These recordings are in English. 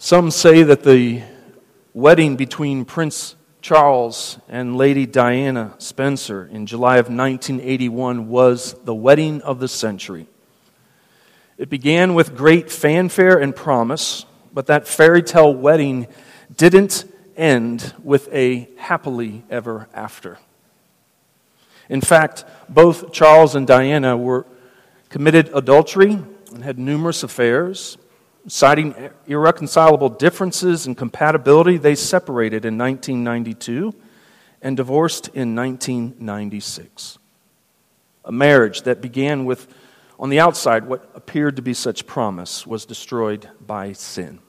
Some say that the wedding between Prince Charles and Lady Diana Spencer in July of 1981 was the wedding of the century. It began with great fanfare and promise, but that fairy tale wedding didn't end with a happily ever after. In fact, both Charles and Diana committed adultery and had numerous affairs. Citing irreconcilable differences in compatibility, they separated in 1992 and divorced in 1996. A marriage that began with, on the outside, what appeared to be such promise was destroyed by sin.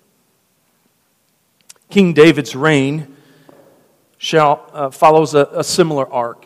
King David's reign follows a similar arc.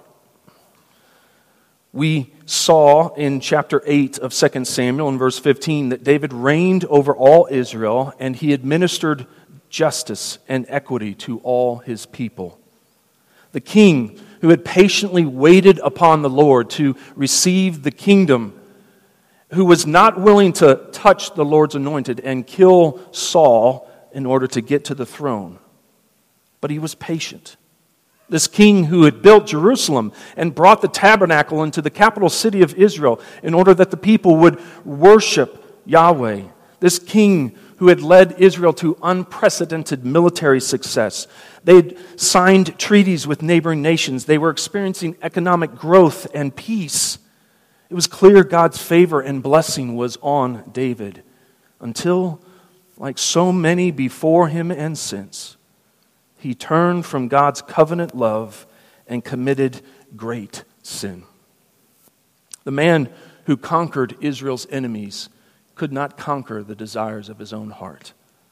We saw in chapter 8 of 2 Samuel in verse 15 that David reigned over all Israel and he administered justice and equity to all his people. The king who had patiently waited upon the Lord to receive the kingdom, who was not willing to touch the Lord's anointed and kill Saul in order to get to the throne, but he was patient. This king who had built Jerusalem and brought the tabernacle into the capital city of Israel in order that the people would worship Yahweh. This king who had led Israel to unprecedented military success. They had signed treaties with neighboring nations. They were experiencing economic growth and peace. It was clear God's favor and blessing was on David until, like so many before him and since, he turned from God's covenant love and committed great sin. The man who conquered Israel's enemies could not conquer the desires of his own heart.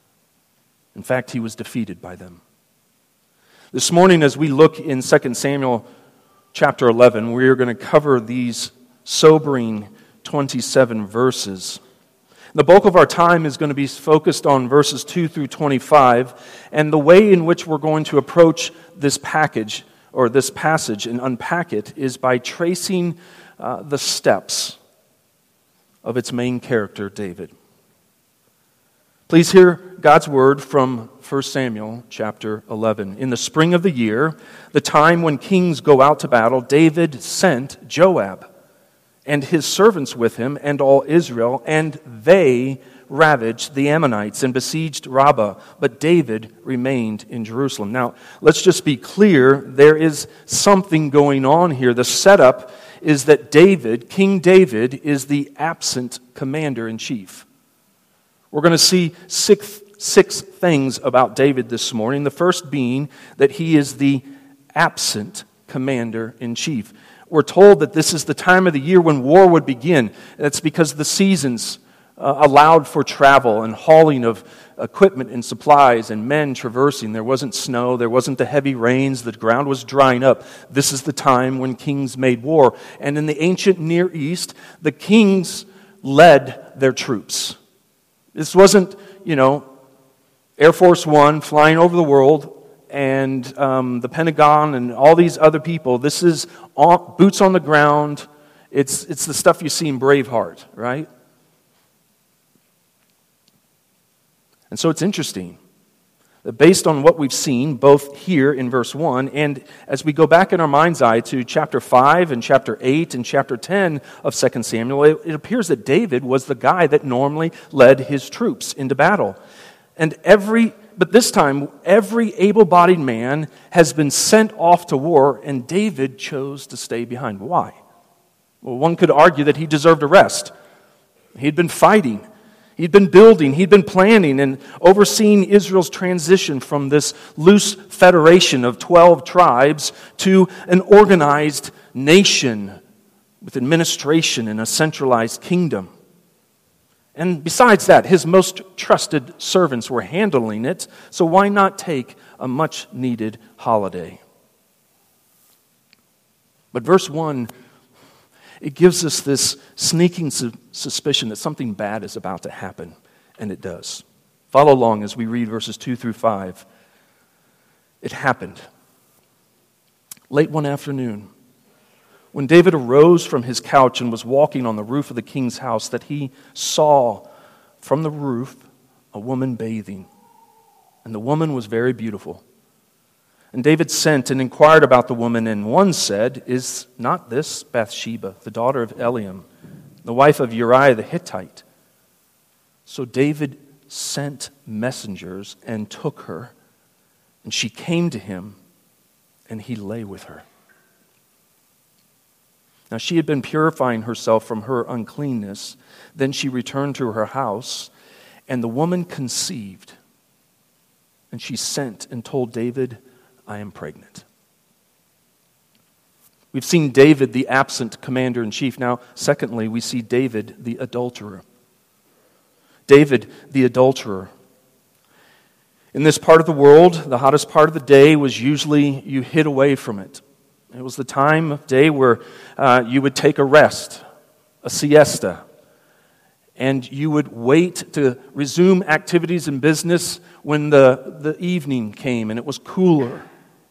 In fact, he was defeated by them. This morning, as we look in 2 Samuel chapter 11, we are going to cover these sobering 27 verses. The bulk of our time is going to be focused on verses 2 through 25, and the way in which we're going to approach this passage and unpack it is by tracing the steps of its main character, David. Please hear God's word from 1 Samuel chapter 11. In the spring of the year, the time when kings go out to battle, David sent Joab and his servants with him, and all Israel, and they ravaged the Ammonites and besieged Rabbah, but David remained in Jerusalem. Now, let's just be clear, there is something going on here. The setup is that King David, is the absent commander-in-chief. We're going to see six things about David this morning, the first being that he is the absent commander-in-chief. We're told that this is the time of the year when war would begin. That's because the seasons allowed for travel and hauling of equipment and supplies and men traversing. There wasn't snow, there wasn't the heavy rains, the ground was drying up. This is the time when kings made war. And in the ancient Near East, the kings led their troops. This wasn't, Air Force One flying over the world and the Pentagon and all these other people. This is boots on the ground. It's the stuff you see in Braveheart, right? And so it's interesting that based on what we've seen, both here in verse 1, and as we go back in our mind's eye to chapter 5 and chapter 8 and chapter 10 of 2 Samuel, it appears that David was the guy that normally led his troops into battle. But this time, every able-bodied man has been sent off to war, and David chose to stay behind. Why? Well, one could argue that he deserved a rest. He'd been fighting. He'd been building. He'd been planning and overseeing Israel's transition from this loose federation of 12 tribes to an organized nation with administration and a centralized kingdom. And besides that, his most trusted servants were handling it, so why not take a much-needed holiday? But verse 1, it gives us this sneaking suspicion that something bad is about to happen, and it does. Follow along as we read verses 2 through 5. It happened late one afternoon, when David arose from his couch and was walking on the roof of the king's house, that he saw from the roof a woman bathing. And the woman was very beautiful. And David sent and inquired about the woman, and one said, "Is not this Bathsheba, the daughter of Eliam, the wife of Uriah the Hittite?" So David sent messengers and took her, and she came to him, and he lay with her. Now she had been purifying herself from her uncleanness. Then she returned to her house, and the woman conceived. And she sent and told David, "I am pregnant." We've seen David, the absent commander-in-chief. Now, secondly, we see David, the adulterer. David, the adulterer. In this part of the world, the hottest part of the day was usually you hid away from it. It was the time of day where you would take a rest, a siesta, and you would wait to resume activities and business when the evening came and it was cooler.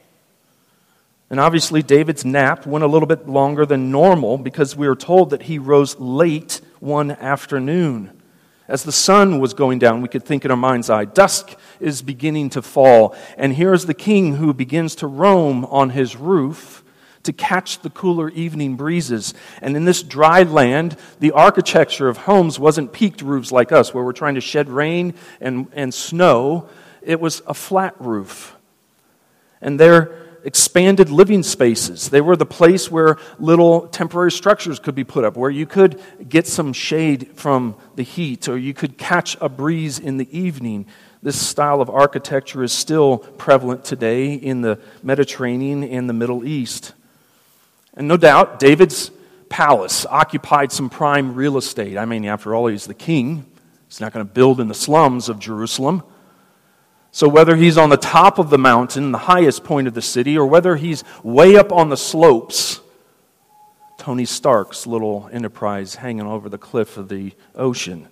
And obviously David's nap went a little bit longer than normal because we are told that he rose late one afternoon. As the sun was going down, we could think in our mind's eye, dusk is beginning to fall. And here's the king who begins to roam on his roof to catch the cooler evening breezes. And in this dry land, the architecture of homes wasn't peaked roofs like us, where we're trying to shed rain and snow. It was a flat roof. And they're expanded living spaces. They were the place where little temporary structures could be put up, where you could get some shade from the heat, or you could catch a breeze in the evening. This style of architecture is still prevalent today in the Mediterranean and the Middle East. And no doubt, David's palace occupied some prime real estate. I mean, after all, he's the king. He's not going to build in the slums of Jerusalem. So whether he's on the top of the mountain, the highest point of the city, or whether he's way up on the slopes, Tony Stark's little enterprise hanging over the cliff of the ocean,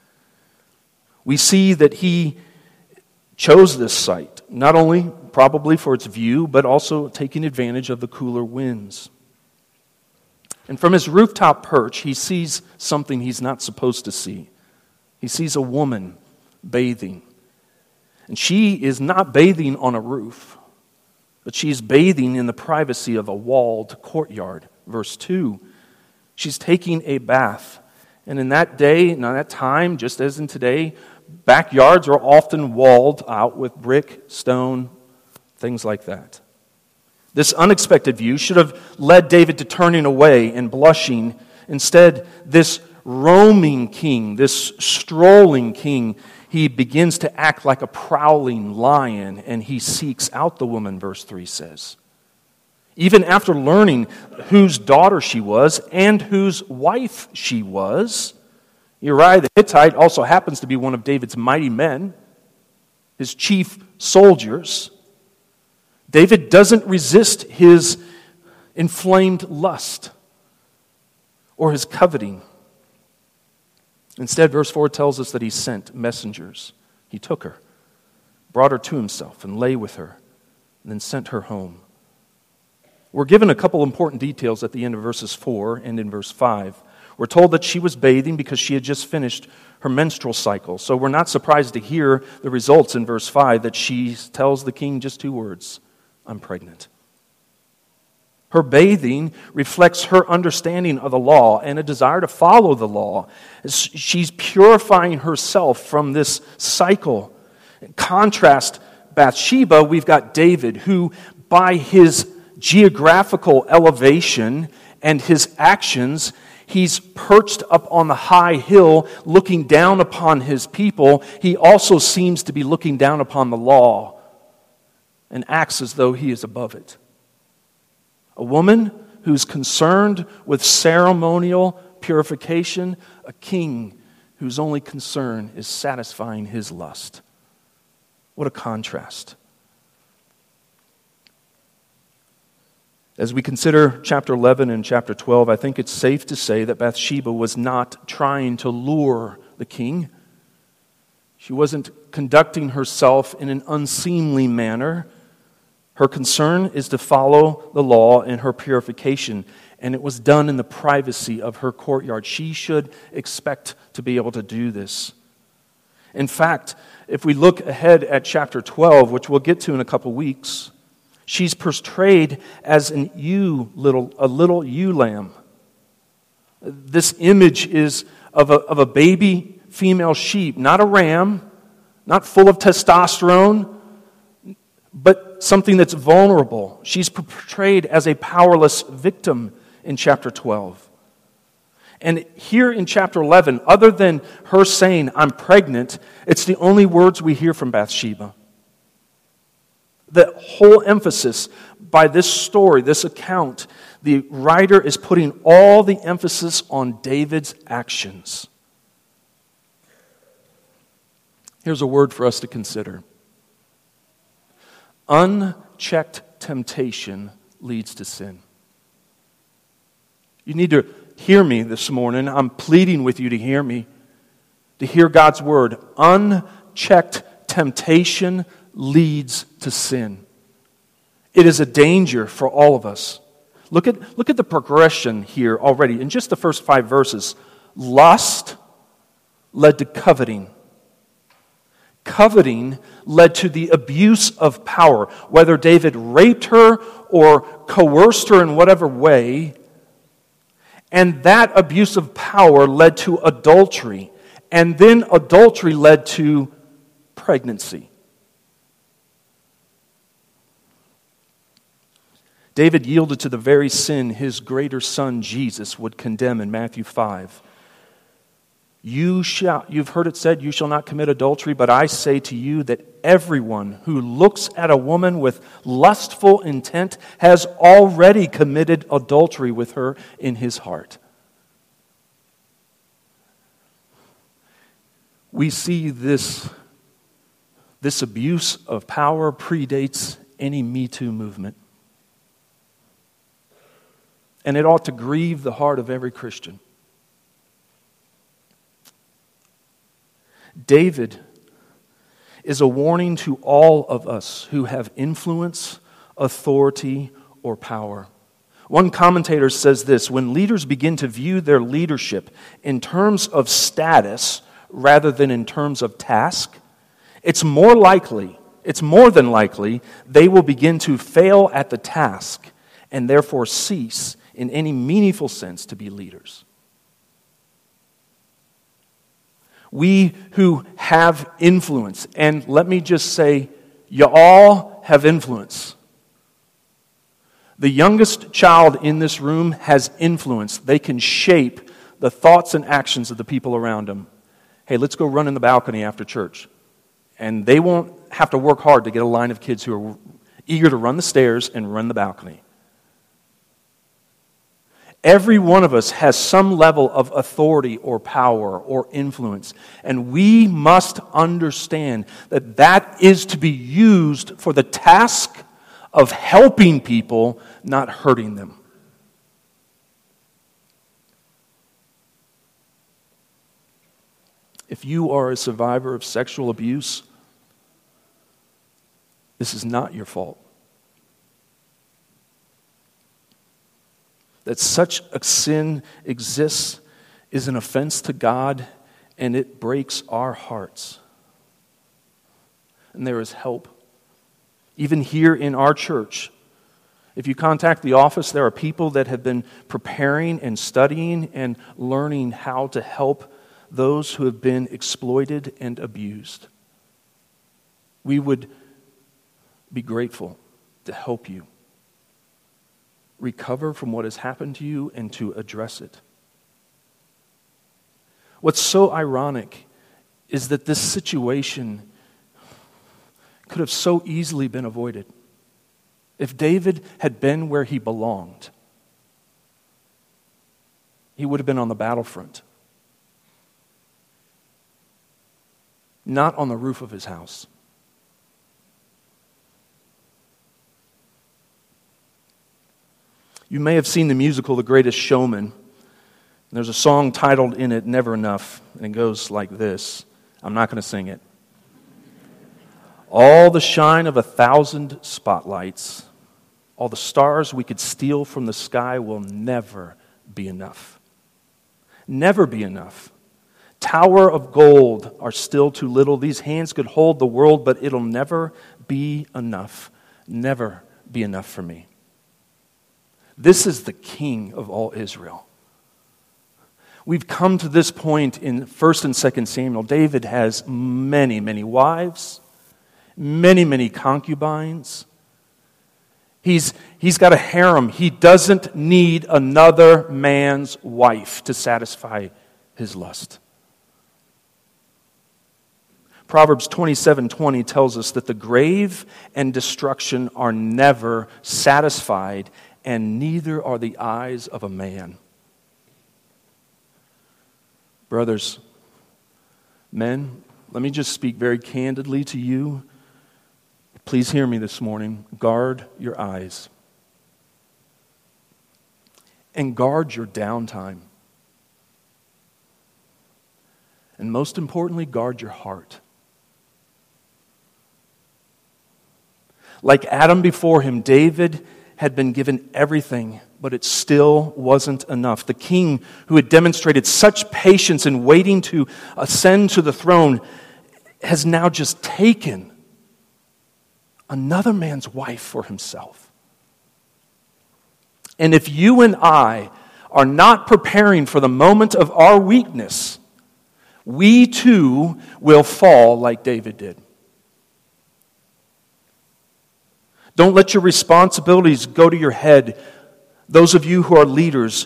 we see that he chose this site, not only probably for its view, but also taking advantage of the cooler winds. And from his rooftop perch, he sees something he's not supposed to see. He sees a woman bathing. And she is not bathing on a roof, but she's bathing in the privacy of a walled courtyard. Verse 2, she's taking a bath. And in that day, and that time, just as in today, backyards are often walled out with brick, stone, things like that. This unexpected view should have led David to turning away and blushing. Instead, this roaming king, this strolling king, he begins to act like a prowling lion, and he seeks out the woman, verse 3 says. Even after learning whose daughter she was and whose wife she was, Uriah the Hittite also happens to be one of David's mighty men, his chief soldiers. David doesn't resist his inflamed lust or his coveting. Instead, verse 4 tells us that he sent messengers. He took her, brought her to himself, and lay with her, and then sent her home. We're given a couple important details at the end of verses 4 and in verse 5. We're told that she was bathing because she had just finished her menstrual cycle. So we're not surprised to hear the results in verse 5 that she tells the king just 2 words, "I'm pregnant." Her bathing reflects her understanding of the law and a desire to follow the law. She's purifying herself from this cycle. In contrast, Bathsheba, we've got David, who by his geographical elevation and his actions, he's perched up on the high hill looking down upon his people. He also seems to be looking down upon the law and acts as though he is above it. A woman who's concerned with ceremonial purification, a king whose only concern is satisfying his lust. What a contrast. As we consider chapter 11 and chapter 12, I think it's safe to say that Bathsheba was not trying to lure the king. She wasn't conducting herself in an unseemly manner. Her concern is to follow the law in her purification, and it was done in the privacy of her courtyard. She should expect to be able to do this. In fact, if we look ahead at chapter 12, which we'll get to in a couple weeks, she's portrayed as a little ewe lamb. This image is of a baby female sheep, not a ram, not full of testosterone, but something that's vulnerable. She's portrayed as a powerless victim in chapter 12. And here in chapter 11, other than her saying, "I'm pregnant," it's the only words we hear from Bathsheba. The whole emphasis by this story, this account, the writer is putting all the emphasis on David's actions. Here's a word for us to consider. Unchecked temptation leads to sin. You need to hear me this morning. I'm pleading with you to hear me, to hear God's word. Unchecked temptation leads to sin. It is a danger for all of us. Look at the progression here already. In just the first 5 verses, lust led to coveting. Coveting led to the abuse of power. Whether David raped her or coerced her in whatever way, and that abuse of power led to adultery. And then adultery led to pregnancy. David yielded to the very sin his greater son Jesus would condemn in Matthew 5. You've heard it said, "You shall not commit adultery," but I say to you that everyone who looks at a woman with lustful intent has already committed adultery with her in his heart. We see this abuse of power predates any Me Too movement. And it ought to grieve the heart of every Christian. David is a warning to all of us who have influence, authority, or power. One commentator says this: when leaders begin to view their leadership in terms of status rather than in terms of task, it's more than likely they will begin to fail at the task and therefore cease in any meaningful sense to be leaders. We who have influence, and let me just say, you all have influence. The youngest child in this room has influence. They can shape the thoughts and actions of the people around them. Hey, let's go run in the balcony after church. And they won't have to work hard to get a line of kids who are eager to run the stairs and run the balcony. Every one of us has some level of authority or power or influence. And we must understand that that is to be used for the task of helping people, not hurting them. If you are a survivor of sexual abuse, this is not your fault. That such a sin exists is an offense to God, and it breaks our hearts. And there is help. Even here in our church, if you contact the office, there are people that have been preparing and studying and learning how to help those who have been exploited and abused. We would be grateful to help you recover from what has happened to you and to address it. What's so ironic is that this situation could have so easily been avoided. If David had been where he belonged, he would have been on the battlefront, not on the roof of his house. You may have seen the musical The Greatest Showman. There's a song titled in it, Never Enough, and it goes like this. I'm not going to sing it. All the shine of 1,000 spotlights, all the stars we could steal from the sky will never be enough. Never be enough Tower of gold are still too little. These hands could hold the world, but it'll never be enough. Never be enough for me. This is the King of all Israel. We've come to this point in 1 and 2 Samuel. David has many, many wives, many, many concubines. He's got a harem. He doesn't need another man's wife to satisfy his lust. Proverbs 27:20 tells us that the grave and destruction are never satisfied, and neither are the eyes of a man. Brothers, men, let me just speak very candidly to you. Please hear me this morning. Guard your eyes. And guard your downtime. And most importantly, guard your heart. Like Adam before him, David had been given everything, but it still wasn't enough. The king who had demonstrated such patience in waiting to ascend to the throne has now just taken another man's wife for himself. And if you and I are not preparing for the moment of our weakness, we too will fall like David did. Don't let your responsibilities go to your head. Those of you who are leaders,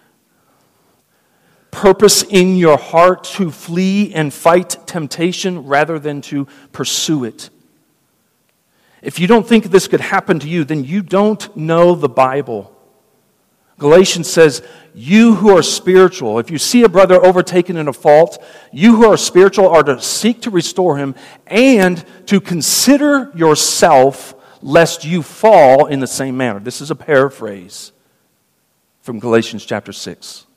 purpose in your heart to flee and fight temptation rather than to pursue it. If you don't think this could happen to you, then you don't know the Bible. Galatians says, you who are spiritual, if you see a brother overtaken in a fault, you who are spiritual are to seek to restore him and to consider yourself lest you fall in the same manner. This is a paraphrase from Galatians chapter 6.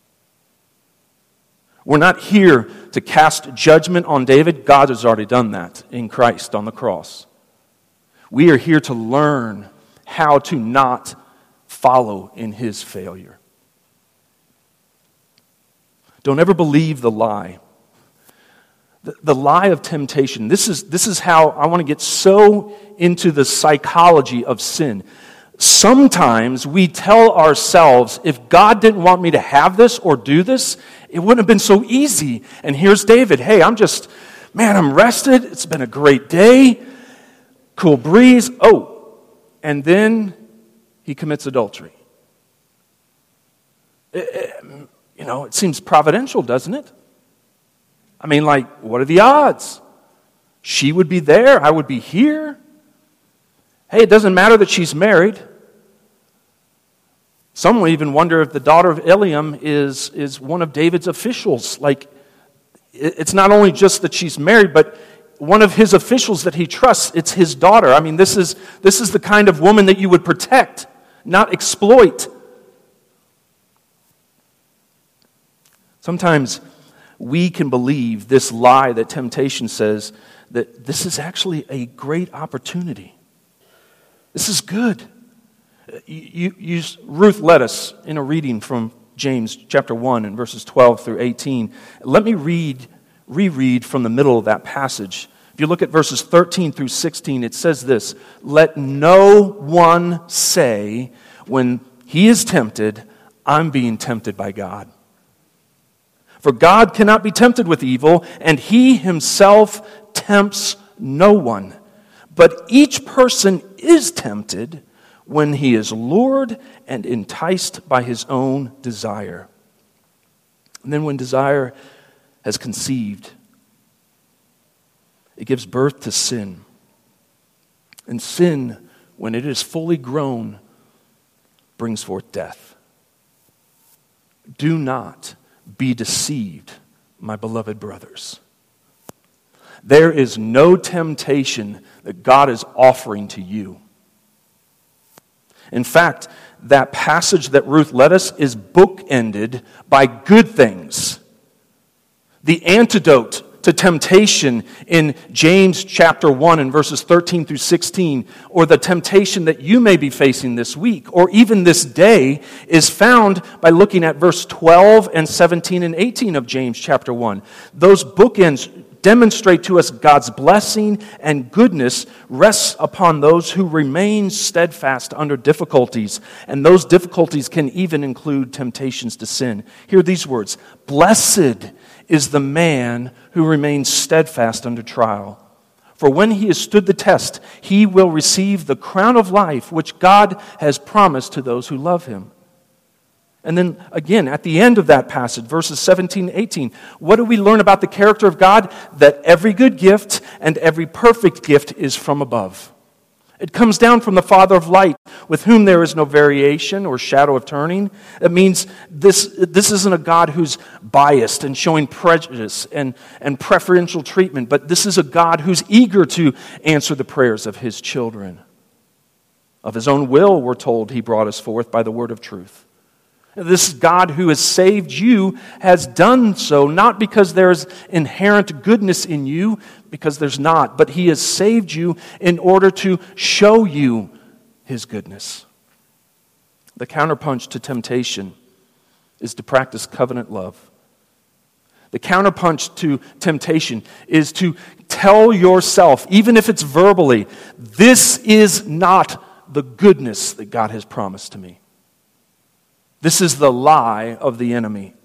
We're not here to cast judgment on David. God has already done that in Christ on the cross. We are here to learn how to not follow in his failure. Don't ever believe the lie. The lie of temptation. This is how I want to get so into the psychology of sin. Sometimes we tell ourselves, if God didn't want me to have this or do this, it wouldn't have been so easy. And here's David. Hey, I'm rested. It's been a great day. Cool breeze. Oh, and then he commits adultery. It seems providential, doesn't it? I mean, what are the odds? She would be there, I would be here. Hey, it doesn't matter that she's married. Some will even wonder if the daughter of Eliam is one of David's officials. It's not only just that she's married, but one of his officials that he trusts, it's his daughter. I mean, this is the kind of woman that you would protect, not exploit. Sometimes we can believe this lie that temptation says that this is actually a great opportunity. This is good. Ruth led us in a reading from James chapter 1 and verses 12 through 18. Let me reread from the middle of that passage. If you look at verses 13 through 16, it says this: let no one say when he is tempted, I'm being tempted by God. For God cannot be tempted with evil, and he himself tempts no one. But each person is tempted when he is lured and enticed by his own desire. And then when desire has conceived, it gives birth to sin. And sin, when it is fully grown, brings forth death. Do not be deceived, my beloved brothers. There is no temptation that God is offering to you. In fact, that passage that Ruth led us is bookended by good things. The antidote to temptation in James chapter 1 and verses 13 through 16, or the temptation that you may be facing this week, or even this day, is found by looking at verse 12 and 17 and 18 of James chapter 1. Those bookends demonstrate to us God's blessing and goodness rests upon those who remain steadfast under difficulties, and those difficulties can even include temptations to sin. Hear these words: "Blessed is the man who remains steadfast under trial. For when he has stood the test, he will receive the crown of life which God has promised to those who love him." And then again, at the end of that passage, verses 17 and 18, what do we learn about the character of God? That every good gift and every perfect gift is from above. It comes down from the Father of light, with whom there is no variation or shadow of turning. It means this isn't a God who's biased and showing prejudice and preferential treatment, but this is a God who's eager to answer the prayers of his children. Of his own will, we're told, he brought us forth by the word of truth. This God who has saved you has done so not because there's inherent goodness in you, because there's not, but he has saved you in order to show you his goodness. The counterpunch to temptation is to practice covenant love. The counterpunch to temptation is to tell yourself, even if it's verbally, this is not the goodness that God has promised to me. This is the lie of the enemy.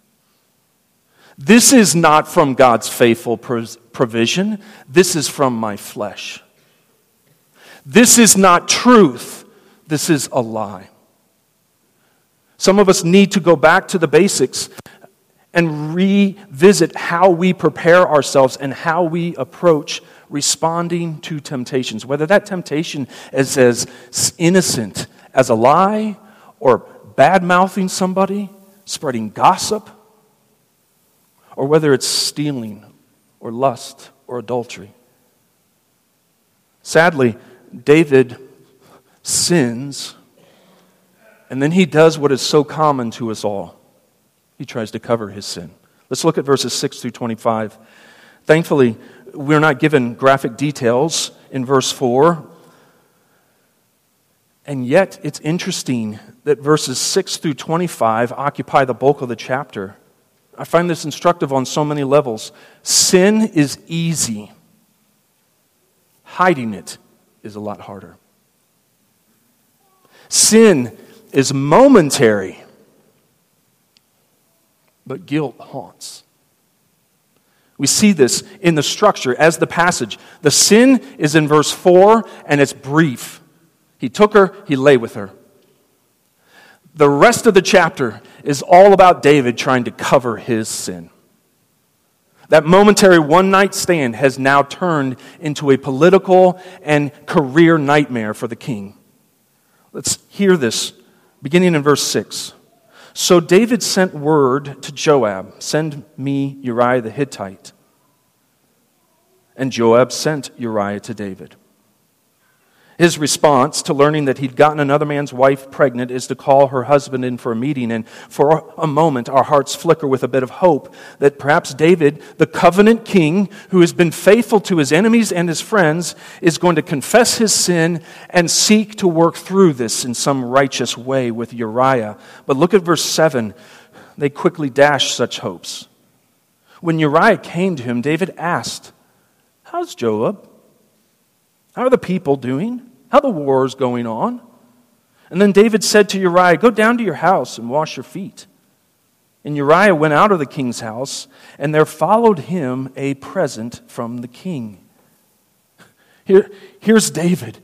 This is not from God's faithful provision. This is from my flesh. This is not truth. This is a lie. Some of us need to go back to the basics and revisit how we prepare ourselves and how we approach responding to temptations. Whether that temptation is as innocent as a lie, or bad-mouthing somebody, spreading gossip, or whether it's stealing or lust or adultery. Sadly, David sins, and then he does what is so common to us all. He tries to cover his sin. Let's look at verses 6 through 25. Thankfully, we're not given graphic details in verse 4. And yet, it's interesting that verses 6 through 25 occupy the bulk of the chapter. I find this instructive on so many levels. Sin is easy. Hiding it is a lot harder. Sin is momentary, but guilt haunts. We see this in the structure as the passage. The sin is in verse 4, and it's brief. He took her, he lay with her. The rest of the chapter is all about David trying to cover his sin. That momentary one-night stand has now turned into a political and career nightmare for the king. Let's hear this, beginning in verse 6. So David sent word to Joab, "Send me Uriah the Hittite." And Joab sent Uriah to David. His response to learning that he'd gotten another man's wife pregnant is to call her husband in for a meeting. And for a moment, our hearts flicker with a bit of hope that perhaps David, the covenant king who has been faithful to his enemies and his friends, is going to confess his sin and seek to work through this in some righteous way with Uriah. But look at verse 7. They quickly dash such hopes. When Uriah came to him, David asked, "How's Joab? How are the people doing? How are the wars going on?" And then David said to Uriah, "Go down to your house and wash your feet." And Uriah went out of the king's house, and there followed him a present from the king. Here's David.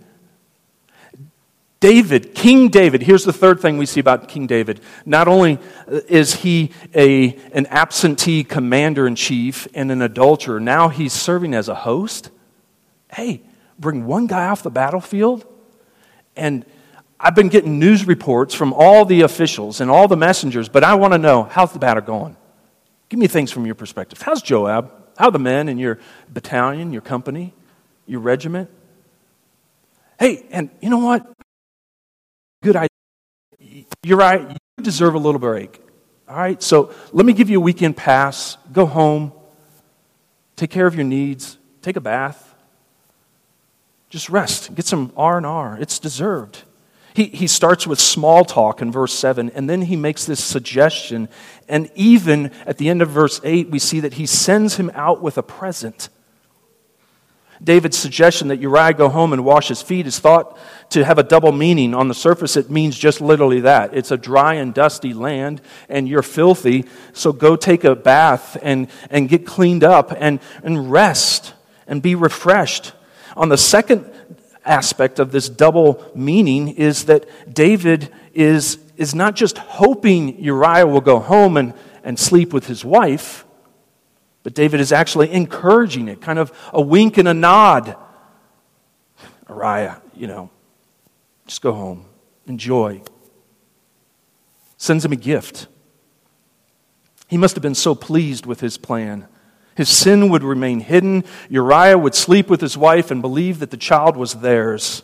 King David. Here's the third thing we see about King David. Not only is he an absentee commander-in-chief and an adulterer, now he's serving as a host. Hey, bring one guy off the battlefield, and I've been getting news reports from all the officials and all the messengers, but I want to know, how's the battle going? Give me things from your perspective. How's Joab? How are the men in your battalion, your company, your regiment? Hey, and you know what? Good idea. You're right. You deserve a little break. All right, so let me give you a weekend pass. Go home. take care of your needs, take a bath. Just rest, get some R&R. It's deserved. He starts with small talk in verse 7, and then he makes this suggestion. And even at the end of verse 8, we see that he sends him out with a present. David's suggestion that Uriah go home and wash his feet is thought to have a double meaning. On the surface, it means just literally that. It's a dry and dusty land, and you're filthy, so go take a bath and get cleaned up and rest and be refreshed. On the second aspect of this double meaning is that David is not just hoping Uriah will go home and sleep with his wife, but David is actually encouraging it, kind of a wink and a nod. Uriah, just go home, enjoy. Sends him a gift. He must have been so pleased with his plan. His sin would remain hidden. Uriah would sleep with his wife and believe that the child was theirs.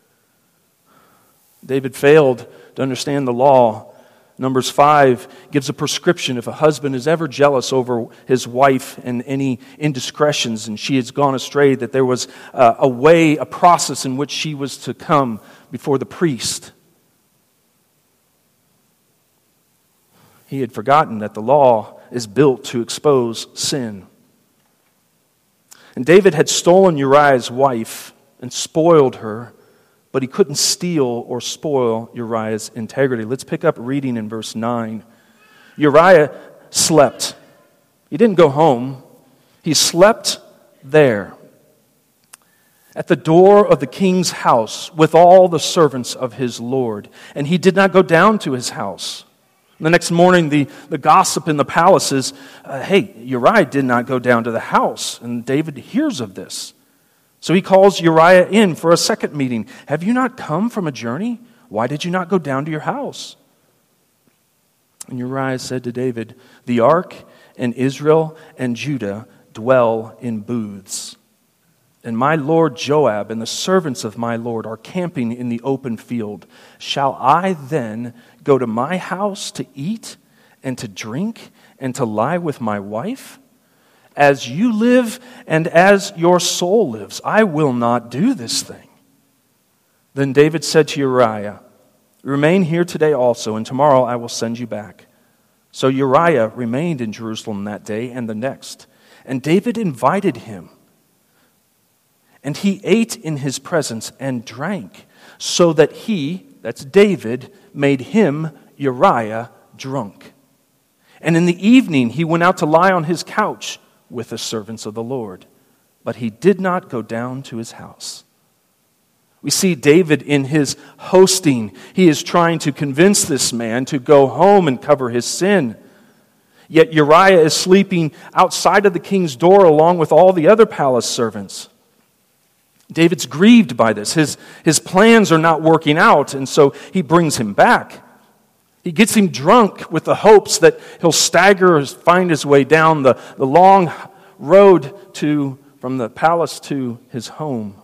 David failed to understand the law. Numbers 5 gives a prescription if a husband is ever jealous over his wife and any indiscretions and she has gone astray, that there was a process in which she was to come before the priest. He had forgotten that the law is built to expose sin. And David had stolen Uriah's wife and spoiled her, but he couldn't steal or spoil Uriah's integrity. Let's pick up reading in verse 9. Uriah slept. He didn't go home. He slept there at the door of the king's house with all the servants of his lord. And he did not go down to his house. The next morning, the gossip in the palace is, hey, Uriah did not go down to the house. And David hears of this. So he calls Uriah in for a second meeting. Have you not come from a journey? Why did you not go down to your house? And Uriah said to David, the ark and Israel and Judah dwell in booths. And my lord Joab and the servants of my lord are camping in the open field. Shall I then go to my house to eat and to drink and to lie with my wife? As you live and as your soul lives, I will not do this thing. Then David said to Uriah, remain here today also, and tomorrow I will send you back. So Uriah remained in Jerusalem that day and the next. And David invited him. And he ate in his presence and drank, so that he, that's David, made him, Uriah, drunk. And in the evening he went out to lie on his couch with the servants of the Lord. But he did not go down to his house. We see David in his hosting. He is trying to convince this man to go home and cover his sin. Yet Uriah is sleeping outside of the king's door along with all the other palace servants. David's grieved by this. His plans are not working out, and so he brings him back. He gets him drunk with the hopes that he'll stagger or find his way down the long road from the palace to his home.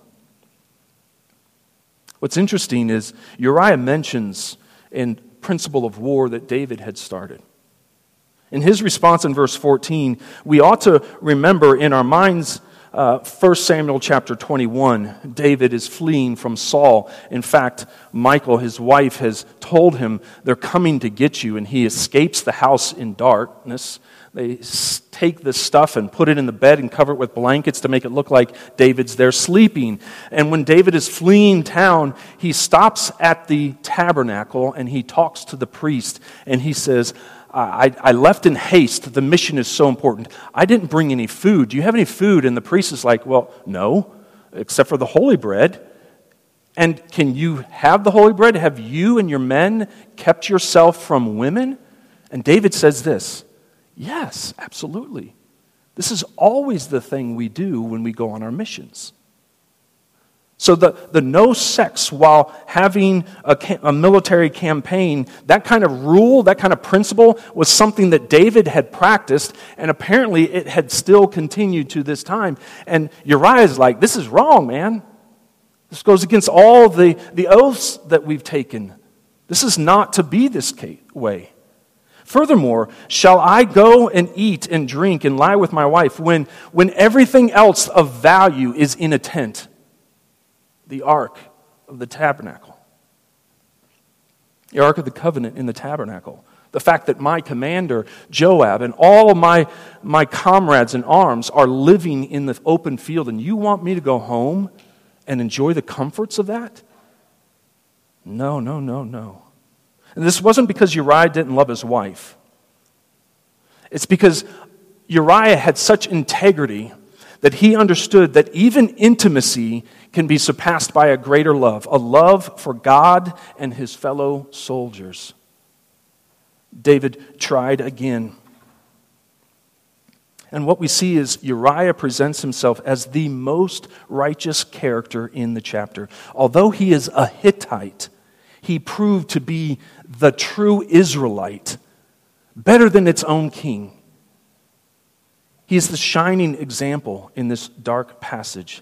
What's interesting is Uriah mentions in Principle of War that David had started. In his response in verse 14, we ought to remember in our minds 1 Samuel chapter 21, David is fleeing from Saul. In fact, Michal, his wife, has told him they're coming to get you, and he escapes the house in darkness. They take this stuff and put it in the bed and cover it with blankets to make it look like David's there sleeping. And when David is fleeing town, he stops at the tabernacle and he talks to the priest, and he says, I left in haste. The mission is so important. I didn't bring any food. Do you have any food? And the priest is like, well, no, except for the holy bread. And can you have the holy bread? Have you and your men kept yourself from women? And David says this, yes, absolutely. This is always the thing we do when we go on our missions. So the no sex while having a military campaign, that kind of rule, that kind of principle was something that David had practiced, and apparently it had still continued to this time. And Uriah is like, this is wrong, man. This goes against all the oaths that we've taken. This is not to be this way. Furthermore, shall I go and eat and drink and lie with my wife when everything else of value is in a tent, the ark of the tabernacle, the ark of the covenant in the tabernacle? The fact that my commander, Joab, and all of my comrades in arms are living in the open field, and you want me to go home and enjoy the comforts of that? No. And this wasn't because Uriah didn't love his wife. It's because Uriah had such integrity that he understood that even intimacy can be surpassed by a greater love, a love for God and his fellow soldiers. David tried again. And what we see is Uriah presents himself as the most righteous character in the chapter. Although he is a Hittite, he proved to be the true Israelite, better than its own king. He is the shining example in this dark passage.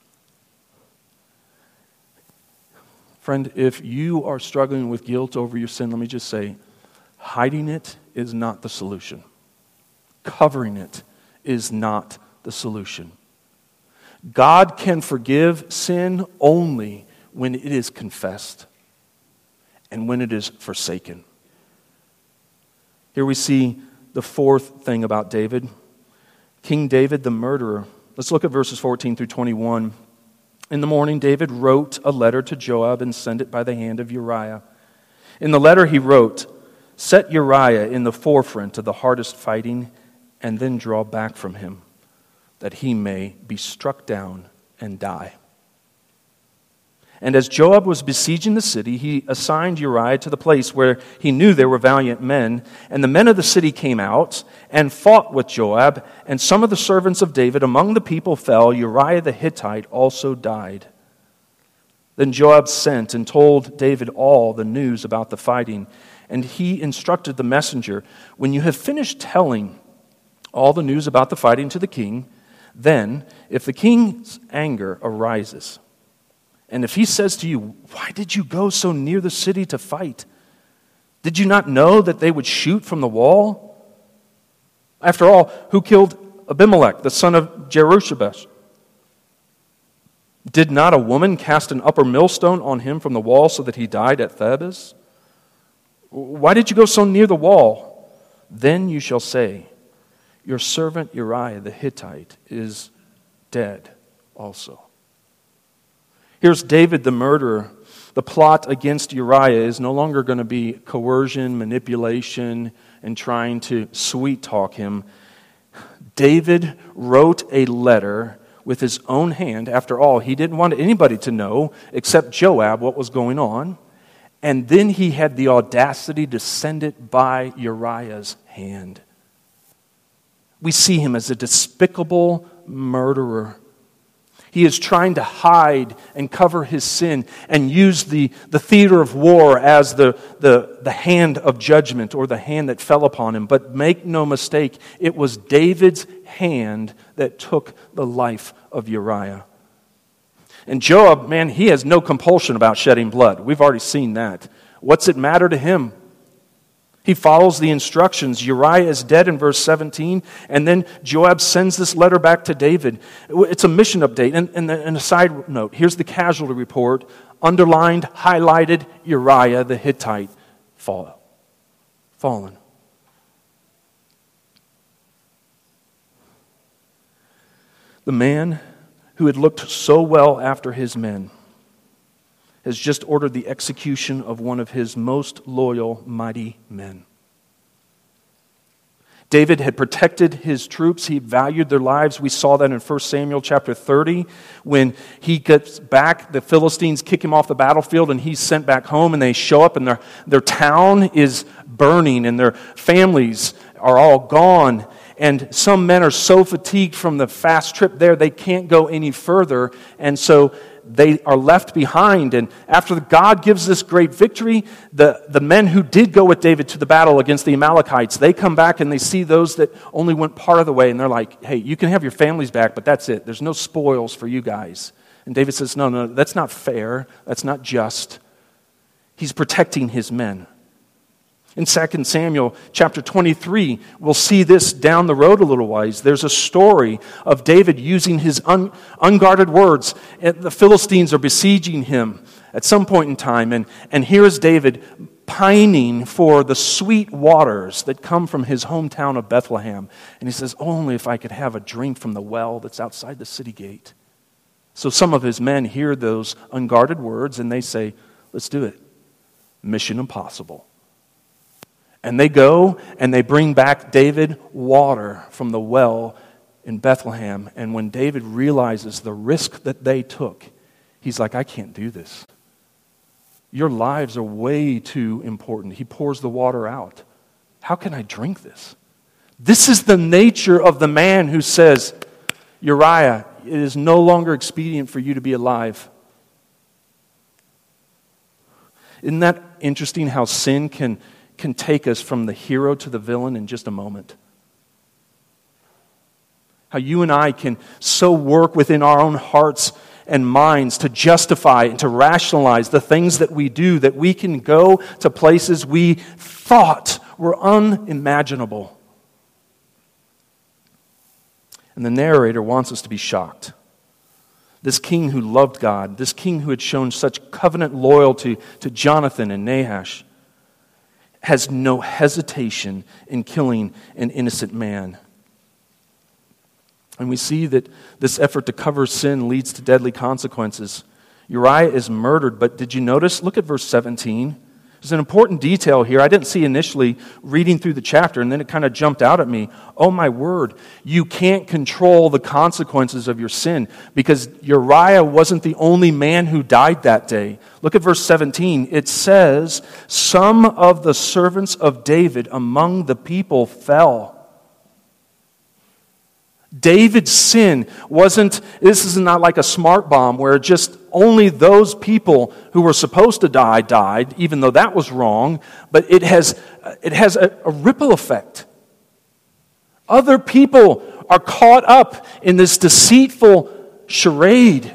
Friend, if you are struggling with guilt over your sin, let me just say, hiding it is not the solution. Covering it is not the solution. God can forgive sin only when it is confessed and when it is forsaken. Here we see the fourth thing about David. King David, the murderer. Let's look at verses 14 through 21. In the morning, David wrote a letter to Joab and sent it by the hand of Uriah. In the letter he wrote, "Set Uriah in the forefront of the hardest fighting, and then draw back from him, that he may be struck down and die." And as Joab was besieging the city, he assigned Uriah to the place where he knew there were valiant men. And the men of the city came out and fought with Joab, and some of the servants of David among the people fell. Uriah the Hittite also died. Then Joab sent and told David all the news about the fighting. And he instructed the messenger, "When you have finished telling all the news about the fighting to the king, then, if the king's anger arises, and if he says to you, 'Why did you go so near the city to fight? Did you not know that they would shoot from the wall? After all, who killed Abimelech, the son of Jerubbaal? Did not a woman cast an upper millstone on him from the wall so that he died at Thebez? Why did you go so near the wall?' Then you shall say, 'Your servant Uriah the Hittite is dead also.'" Here's David the murderer. The plot against Uriah is no longer going to be coercion, manipulation, and trying to sweet talk him. David wrote a letter with his own hand. After all, he didn't want anybody to know except Joab what was going on. And then he had the audacity to send it by Uriah's hand. We see him as a despicable murderer. He is trying to hide and cover his sin and use the theater of war as the hand of judgment or the hand that fell upon him. But make no mistake, it was David's hand that took the life of Uriah. And Joab, man, he has no compulsion about shedding blood. We've already seen that. What's it matter to him? He follows the instructions. Uriah is dead in verse 17, and then Joab sends this letter back to David. It's a mission update. And a side note, here's the casualty report, underlined, highlighted, Uriah the Hittite fallen. The man who had looked so well after his men has just ordered the execution of one of his most loyal, mighty men. David had protected his troops. He valued their lives. We saw that in 1 Samuel chapter 30. When he gets back, the Philistines kick him off the battlefield and he's sent back home, and they show up and their town is burning and their families are all gone. And some men are so fatigued from the fast trip there, they can't go any further. And so they are left behind. And after God gives this great victory, the men who did go with David to the battle against the Amalekites, they come back and they see those that only went part of the way. And they're like, "Hey, you can have your families back, but that's it. There's no spoils for you guys." And David says, no, that's not fair. That's not just. He's protecting his men. In 2 Samuel chapter 23, we'll see this down the road a little ways. There's a story of David using his unguarded words. The Philistines are besieging him at some point in time, and here is David pining for the sweet waters that come from his hometown of Bethlehem. And he says, only if I could have a drink from the well that's outside the city gate. So some of his men hear those unguarded words and they say, let's do it. Mission impossible. And they go and they bring back David water from the well in Bethlehem. And when David realizes the risk that they took, he's like, I can't do this. Your lives are way too important. He pours the water out. How can I drink this? This is the nature of the man who says, Uriah, it is no longer expedient for you to be alive. Isn't that interesting how sin can take us from the hero to the villain in just a moment? How you and I can so work within our own hearts and minds to justify and to rationalize the things that we do, that we can go to places we thought were unimaginable. And the narrator wants us to be shocked. This king who loved God, this king who had shown such covenant loyalty to Jonathan and Nahash, has no hesitation in killing an innocent man. And we see that this effort to cover sin leads to deadly consequences. Uriah is murdered, but did you notice? Look at verse 17. There's an important detail here I didn't see initially reading through the chapter, and then it kind of jumped out at me. Oh my word, you can't control the consequences of your sin, because Uriah wasn't the only man who died that day. Look at verse 17. It says, some of the servants of David among the people fell. David's sin this is not like a smart bomb where just only those people who were supposed to die died, even though that was wrong, but it has a ripple effect. Other people are caught up in this deceitful charade.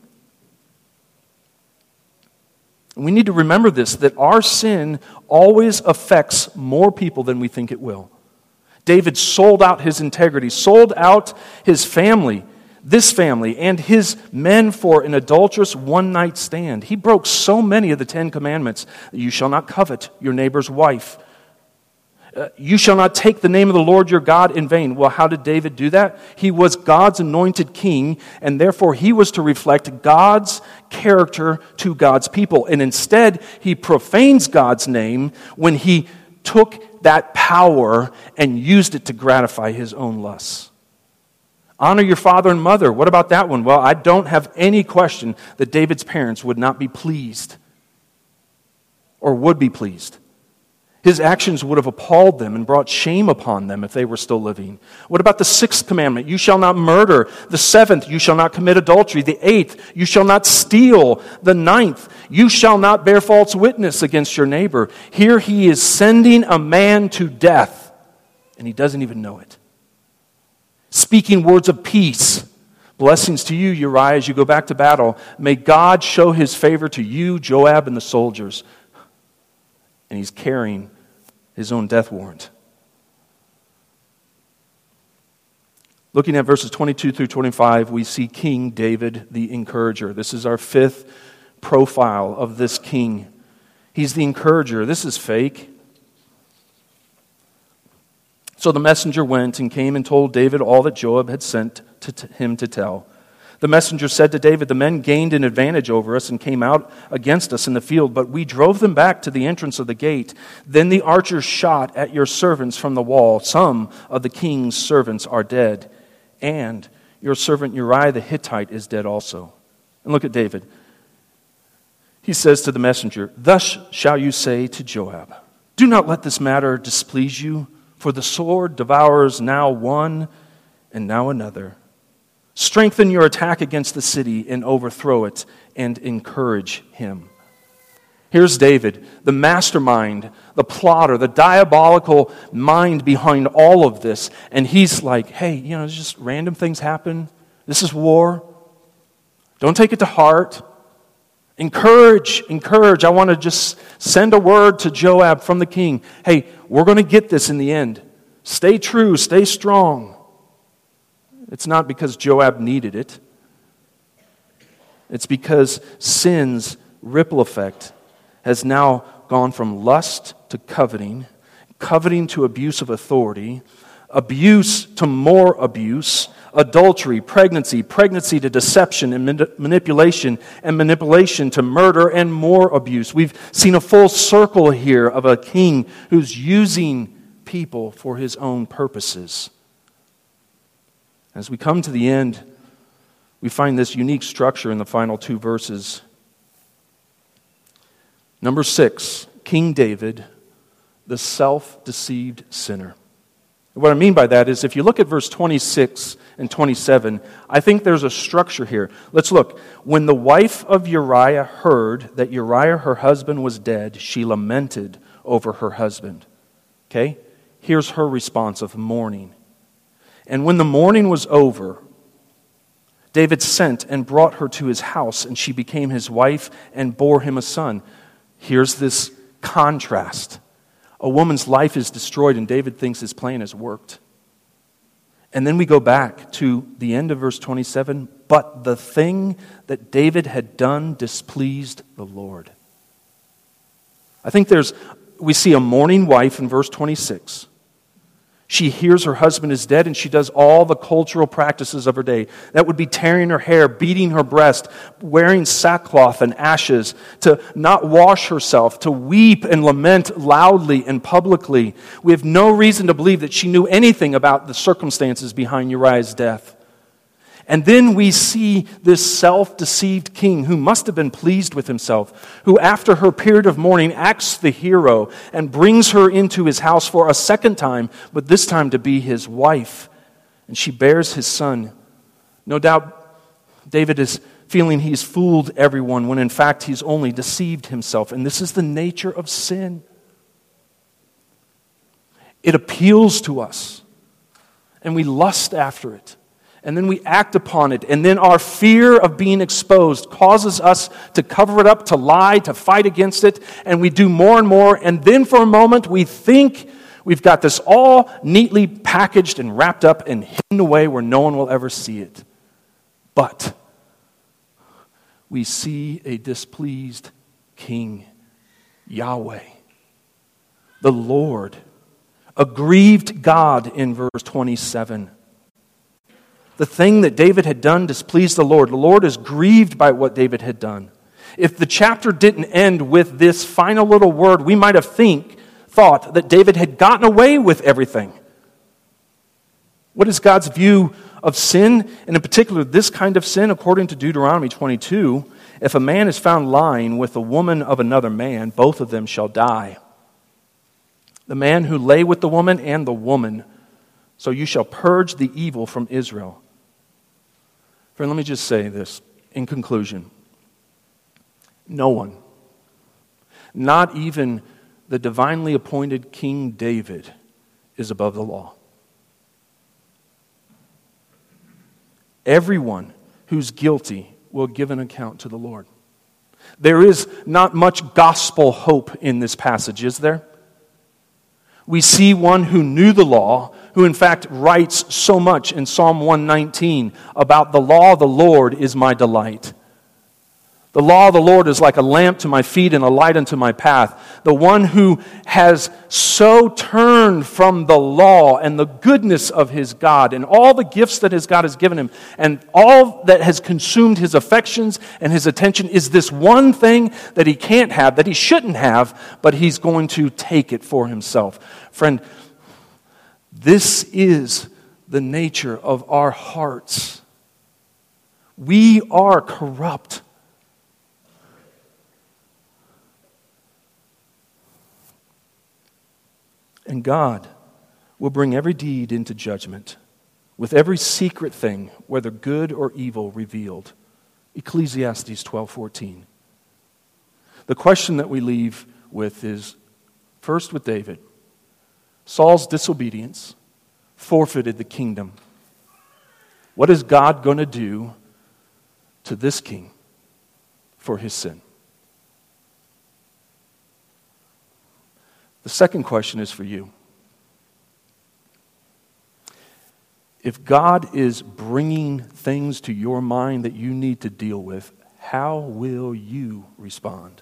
And we need to remember this, that our sin always affects more people than we think it will. David sold out his integrity, sold out his family, this family, and his men for an adulterous one-night stand. He broke so many of the 10 Commandments. You shall not covet your neighbor's wife. You shall not take the name of the Lord your God in vain. Well, how did David do that? He was God's anointed king, and therefore he was to reflect God's character to God's people. And instead, he profanes God's name when he took that power and used it to gratify his own lusts. Honor your father and mother. What about that one? Well, I don't have any question that David's parents would not be pleased or would be pleased. His actions would have appalled them and brought shame upon them if they were still living. What about the 6th commandment? You shall not murder. The 7th, you shall not commit adultery. The 8th, you shall not steal. The 9th, you shall not bear false witness against your neighbor. Here he is sending a man to death, and he doesn't even know it. Speaking words of peace. Blessings to you, Uriah, as you go back to battle. May God show his favor to you, Joab, and the soldiers. And he's carrying his own death warrant. Looking at verses 22 through 25, we see King David the encourager. This is our 5th profile of this king. He's the encourager. This is fake. So the messenger went and came and told David all that Joab had sent him to tell. The messenger said to David, the men gained an advantage over us and came out against us in the field, but we drove them back to the entrance of the gate. Then the archers shot at your servants from the wall. Some of the king's servants are dead, and your servant Uriah the Hittite is dead also. And look at David. He says to the messenger, thus shall you say to Joab, do not let this matter displease you, for the sword devours now one and now another. Strengthen your attack against the city and overthrow it and encourage him. Here's David, the mastermind, the plotter, the diabolical mind behind all of this. And he's like, hey, just random things happen. This is war. Don't take it to heart. Encourage. I want to just send a word to Joab from the king. Hey, we're going to get this in the end. Stay true, stay strong. It's not because Joab needed it. It's because sin's ripple effect has now gone from lust to coveting, coveting to abuse of authority, abuse to more abuse, adultery, pregnancy to deception and manipulation, and manipulation to murder and more abuse. We've seen a full circle here of a king who's using people for his own purposes. As we come to the end, we find this unique structure in the final two verses. Number 6, King David, the self-deceived sinner. What I mean by that is if you look at verse 26 and 27, I think there's a structure here. Let's look. When the wife of Uriah heard that Uriah, her husband, was dead, she lamented over her husband. Okay? Here's her response of mourning. And when the mourning was over, David sent and brought her to his house, and she became his wife and bore him a son. Here's this contrast. A woman's life is destroyed, and David thinks his plan has worked. And then we go back to the end of verse 27. But the thing that David had done displeased the Lord. I think we see a mourning wife in verse 26. She hears her husband is dead, and she does all the cultural practices of her day. That would be tearing her hair, beating her breast, wearing sackcloth and ashes, to not wash herself, to weep and lament loudly and publicly. We have no reason to believe that she knew anything about the circumstances behind Uriah's death. And then we see this self-deceived king who must have been pleased with himself, who after her period of mourning acts the hero and brings her into his house for a second time, but this time to be his wife. And she bears his son. No doubt David is feeling he's fooled everyone when in fact he's only deceived himself. And this is the nature of sin. It appeals to us, and we lust after it. And then we act upon it. And then our fear of being exposed causes us to cover it up, to lie, to fight against it. And we do more and more. And then for a moment we think we've got this all neatly packaged and wrapped up and hidden away where no one will ever see it. But we see a displeased king, Yahweh, the Lord, a grieved God in verse 27. The thing that David had done displeased the Lord. The Lord is grieved by what David had done. If the chapter didn't end with this final little word, we might have thought that David had gotten away with everything. What is God's view of sin? And in particular, this kind of sin, according to Deuteronomy 22, if a man is found lying with a woman of another man, both of them shall die. The man who lay with the woman and the woman. So you shall purge the evil from Israel. Friend, let me just say this in conclusion. No one, not even the divinely appointed King David, is above the law. Everyone who's guilty will give an account to the Lord. There is not much gospel hope in this passage, is there? We see one who knew the law, who in fact writes so much in Psalm 119 about the law of the Lord is my delight. The law of the Lord is like a lamp to my feet and a light unto my path. The one who has so turned from the law and the goodness of his God and all the gifts that his God has given him and all that has consumed his affections and his attention is this one thing that he can't have, that he shouldn't have, but he's going to take it for himself. Friend, this is the nature of our hearts. We are corrupt. And God will bring every deed into judgment, with every secret thing, whether good or evil, revealed. Ecclesiastes 12:14. The question that we leave with is, first with David, Saul's disobedience forfeited the kingdom. What is God going to do to this king for his sin? The second question is for you. If God is bringing things to your mind that you need to deal with, how will you respond?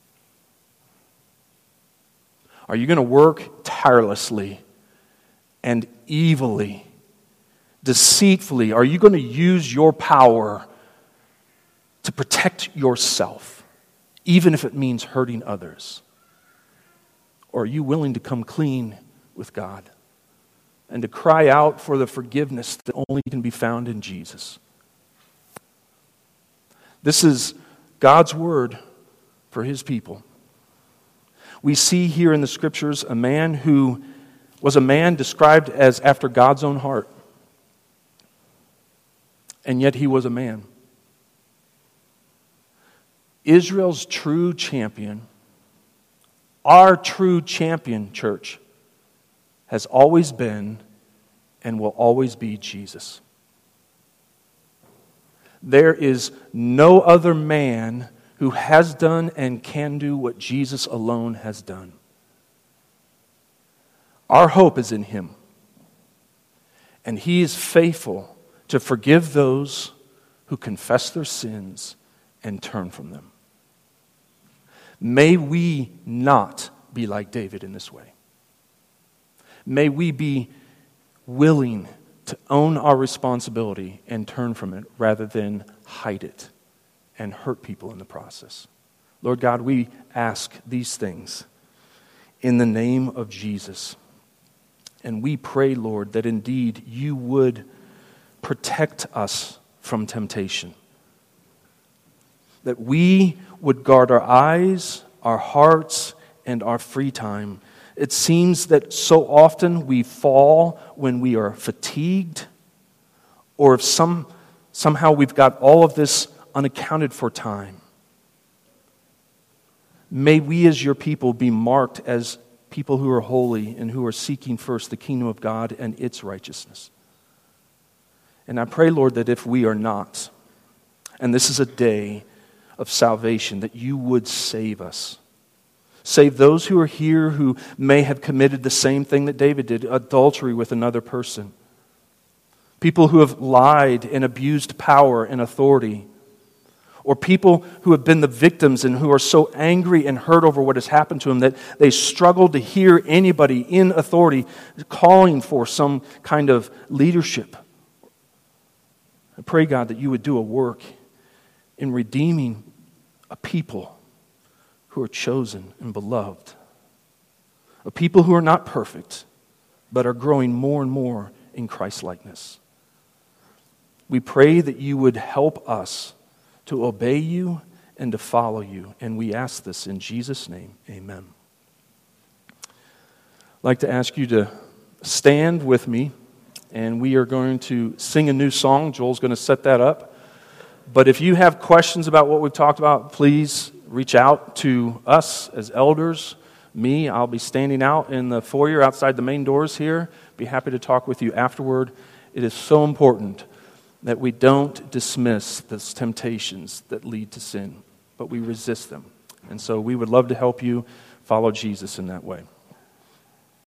Are you going to work tirelessly and evilly, deceitfully? Are you going to use your power to protect yourself, even if it means hurting others? Or are you willing to come clean with God and to cry out for the forgiveness that only can be found in Jesus? This is God's word for his people. We see here in the scriptures a man who was a man described as after God's own heart. And yet he was a man. Israel's true champion, our true champion, church, has always been and will always be Jesus. There is no other man who has done and can do what Jesus alone has done. Our hope is in him. And he is faithful to forgive those who confess their sins and turn from them. May we not be like David in this way. May we be willing to own our responsibility and turn from it rather than hide it and hurt people in the process. Lord God, we ask these things in the name of Jesus. And we pray, Lord, that indeed you would protect us from temptation. That we would guard our eyes, our hearts, and our free time. It seems that so often we fall when we are fatigued, or if somehow we've got all of this unaccounted for time. May we as your people be marked as people who are holy and who are seeking first the kingdom of God and its righteousness. And I pray, Lord, that if we are not, and this is a day of salvation, that you would save us. Save those who are here who may have committed the same thing that David did, adultery with another person. People who have lied and abused power and authority. Or people who have been the victims and who are so angry and hurt over what has happened to them that they struggle to hear anybody in authority calling for some kind of leadership. I pray, God, that you would do a work in redeeming a people who are chosen and beloved. A people who are not perfect, but are growing more and more in Christ-likeness. We pray that you would help us to obey you and to follow you. And we ask this in Jesus' name. Amen. I'd like to ask you to stand with me, and we are going to sing a new song. Joel's going to set that up. But if you have questions about what we've talked about, please reach out to us as elders. Me, I'll be standing out in the foyer outside the main doors here. Be happy to talk with you afterward. It is so important that we don't dismiss those temptations that lead to sin, but we resist them. And so we would love to help you follow Jesus in that way.